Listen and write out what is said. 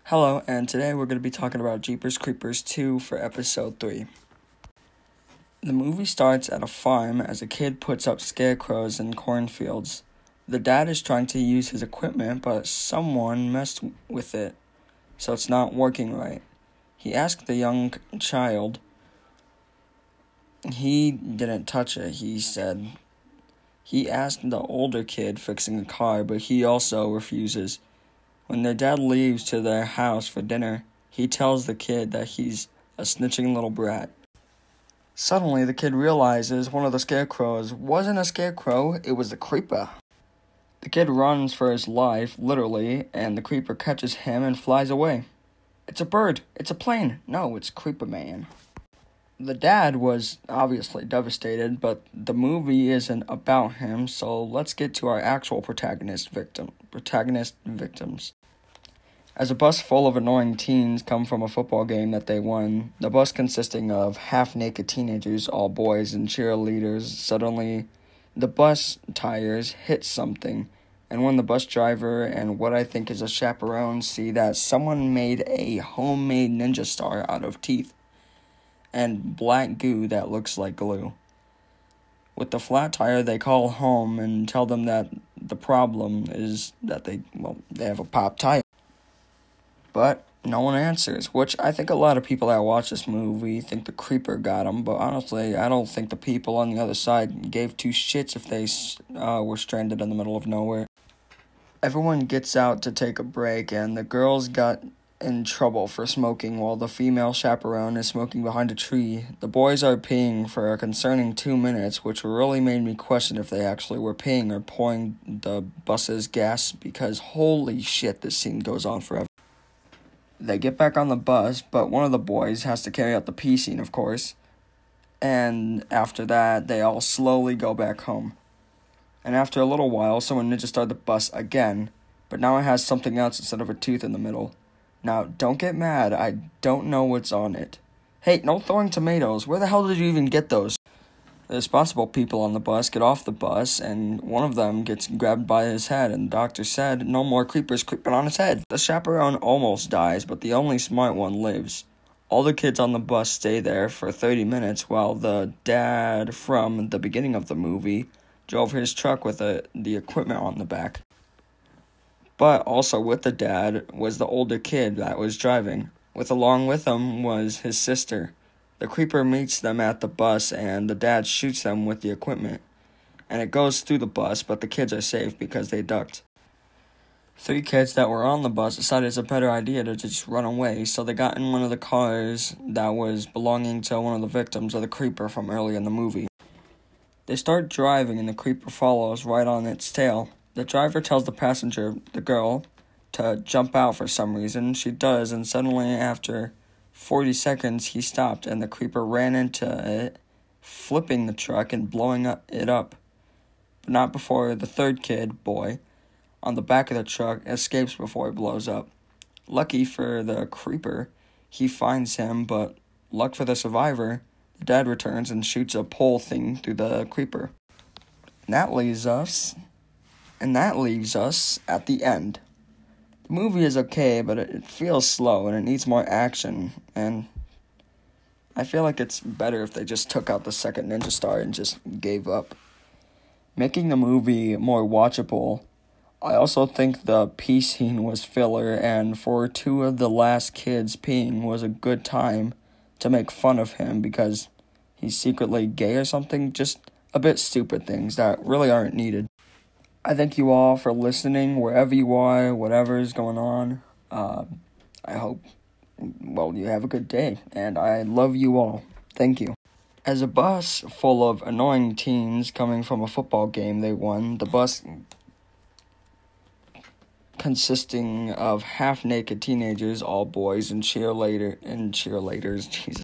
Hello, and today we're going to be talking about Jeepers Creepers 2 for episode 3. The movie starts at a farm as a kid puts up scarecrows in cornfields. The dad is trying to use his equipment, but someone messed with it, so it's not working right. He asked the young child. He didn't touch it, he said. He asked the older kid fixing a car, but he also refuses. When their dad leaves to their house for dinner, he tells the kid that he's a snitching little brat. Suddenly, the kid realizes one of the scarecrows wasn't a scarecrow, it was the creeper. The kid runs for his life, literally, and the creeper catches him and flies away. It's a bird, it's a plane, no, it's Creeper Man. The dad was obviously devastated, but the movie isn't about him, so let's get to our actual protagonist victims. As a bus full of annoying teens come from a football game that they won, the bus consisting of half-naked teenagers, all boys and cheerleaders, suddenly the bus tires hit something, and when the bus driver and what I think is a chaperone see that someone made a homemade ninja star out of teeth and black goo that looks like glue. With the flat tire, they call home and tell them that the problem is that they have a popped tire. But no one answers, which I think a lot of people that watch this movie think the creeper got them, but honestly, I don't think the people on the other side gave two shits if they were stranded in the middle of nowhere. Everyone gets out to take a break, and the girls got in trouble for smoking while the female chaperone is smoking behind a tree. The boys are peeing for a concerning 2 minutes, which really made me question if they actually were peeing or pouring the bus's gas, because holy shit, this scene goes on forever. They get back on the bus, but one of the boys has to carry out the pee scene, of course. And after that, they all slowly go back home. And after a little while, someone ninja started the bus again, but now it has something else instead of a tooth in the middle. Now, don't get mad, I don't know what's on it. Hey, no throwing tomatoes, where the hell did you even get those? The responsible people on the bus get off the bus, and one of them gets grabbed by his head, and the doctor said, no more creepers creeping on his head. The chaperone almost dies, but the only smart one lives. All the kids on the bus stay there for 30 minutes, while the dad from the beginning of the movie drove his truck with the equipment on the back. But also with the dad was the older kid that was driving. Along with him was his sister. The creeper meets them at the bus, and the dad shoots them with the equipment. And it goes through the bus, but the kids are safe because they ducked. 3 kids that were on the bus decided it's a better idea to just run away, so they got in one of the cars that was belonging to one of the victims of the creeper from earlier in the movie. They start driving, and the creeper follows right on its tail. The driver tells the passenger, the girl, to jump out for some reason. She does, and suddenly after 40 seconds, he stopped, and the creeper ran into it, flipping the truck and blowing it up. But not before the third kid, boy, on the back of the truck escapes before it blows up. Lucky for the creeper, he finds him, but luck for the survivor, the dad returns and shoots a pole thing through the creeper. And that leaves us at the end. The movie is okay, but it feels slow and it needs more action, and I feel like it's better if they just took out the second ninja star and just gave up. Making the movie more watchable, I also think the pee scene was filler, and for 2 of the last kids peeing was a good time to make fun of him because he's secretly gay or something, just a bit stupid things that really aren't needed. I thank you all for listening, wherever you are, whatever is going on. I hope, you have a good day, and I love you all. Thank you. As a bus full of annoying teens coming from a football game they won, the bus consisting of half-naked teenagers, all boys, and cheerleaders, Jesus.